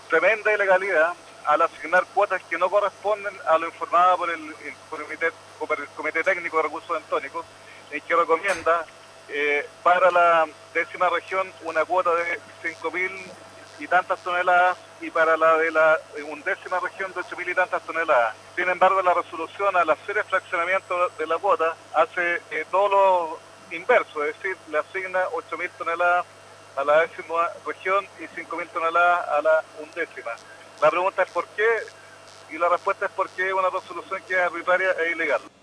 tremenda ilegalidad al asignar cuotas que no corresponden a lo informado por el Comité Técnico de Recursos Bentónicos, en que recomienda para la 10ª región una cuota de 5.000 y tantas toneladas y para la de la 11ª región de 8.000 y tantas toneladas. Sin embargo, la resolución, al hacer el fraccionamiento de la cuota, hace todo lo inverso, es decir, le asigna 8.000 toneladas a la 10ª región y 5.000 toneladas a la 11ª. La pregunta es por qué, y la respuesta es porque es una resolución que es arbitraria e ilegal.